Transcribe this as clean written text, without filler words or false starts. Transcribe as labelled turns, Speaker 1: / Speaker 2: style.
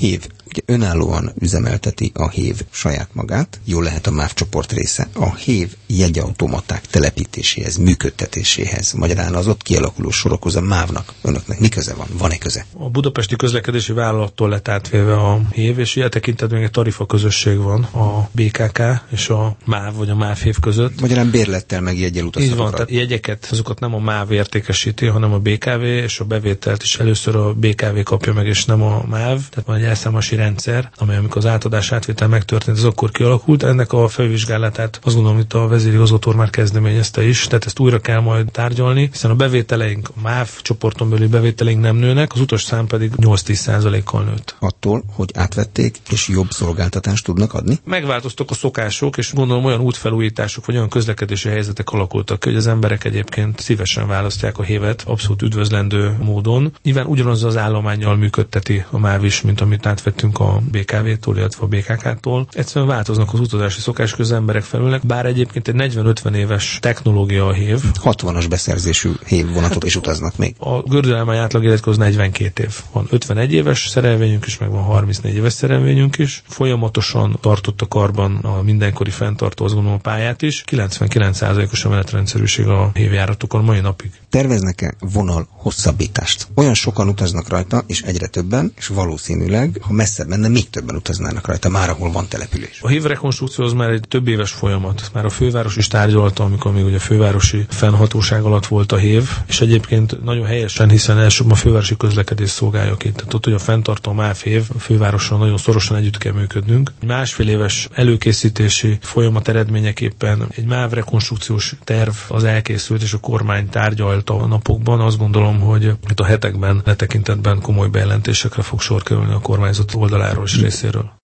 Speaker 1: HÉV ugye önállóan üzemelteti a HÉV saját magát, jól lehet a MÁV csoport része. A HÉV jegyautomaták telepítéséhez, működtetéséhez, magyarán az ott kialakuló sorokhoz a MÁV-nak, önöknek mi köze van? Van-e köze?
Speaker 2: A Budapesti Közlekedési Vállalattól lett átvéve a HÉV, és ilyen tekintetben még egy tarifa közösség van a BKK és a MÁV vagy a MÁV-HÉV között.
Speaker 1: Magyarán bérlettel meg jeggyel utaztatok.
Speaker 2: Így van, tehát jegyeket, azokat nem a MÁV értékesíti, hanem a BKV, és a bevételt is először a BKV kapja meg, és nem a MÁV. Tehát van egy elszámolási rendszer, amely amikor az átadás átvétel megtörtént, az akkor kialakult. Ennek a felvizsgálatát azt gondolom, itt a vezérigazgató már kezdeményezte is, tehát ezt újra kell majd tárgyalni, hiszen a bevételeink, a MÁV csoporton belüli bevételeink nem nőnek, az utas-szám pedig 8-10%-kal nőtt.
Speaker 1: Attól, hogy átvették, és jobb szolgáltatást tudnak adni?
Speaker 2: Megváltoztak a szokások, és gondolom olyan útfelújítások, vagy olyan közlekedési helyzetek alakultak, hogy az emberek egyébként szívesen választják a HÉV-et, abszolút üdvözlendő módon. Nyilván ugyanaz az állománnyal működteti a MÁV is, mint amit átvettünk a BKV-tól, illetve a BKK-tól. Egyszerűen változnak az utazási szokások, az emberek felülnek, bár egyébként egy 40-50 éves technológia a HÉV.
Speaker 1: 60-as beszerzésű HÉV vonatok is utaznak még.
Speaker 2: A gördülállomás átlag életkor az 42 év. Van 51 éves szerelvényünk is, meg van 34 éves szerelvényünk is. Folyamatosan tartott a karban a mindenkori fenntartó, azt gondolom, a pályát is. 99%-os a menetrendszerűség a HÉV járatokon mai napig.
Speaker 1: Terveznek-e vonal hosszabbítást? Olyan sokan utaznak rajta, és egyre többen, és valószínűleg, ha messzebb menne, még többen utaznának rajta, már ahol van település.
Speaker 2: A HÍV rekonstrukció az már egy több éves folyamat. Már a főváros is tárgyalta, amikor még ugye a fővárosi fennhatóság alatt volt a HÉV, és egyébként nagyon helyesen, hiszen elsőbb a fővárosi közlekedés szolgálja ki. Tehát ott, hogy a fenntartó a MÁV HÉV, a fővárossal nagyon szorosan együtt kell működnünk. Másfél éves előkészítési folyamat eredményeképpen egy MÁV rekonstrukciós terv az elkészült, és a kormány tárgyalta a napokban. Azt gondolom, hogy itt a hetekben, tekintetben komoly bejelentésekre fog sor kerülni a kormányzat oldaláról és részéről.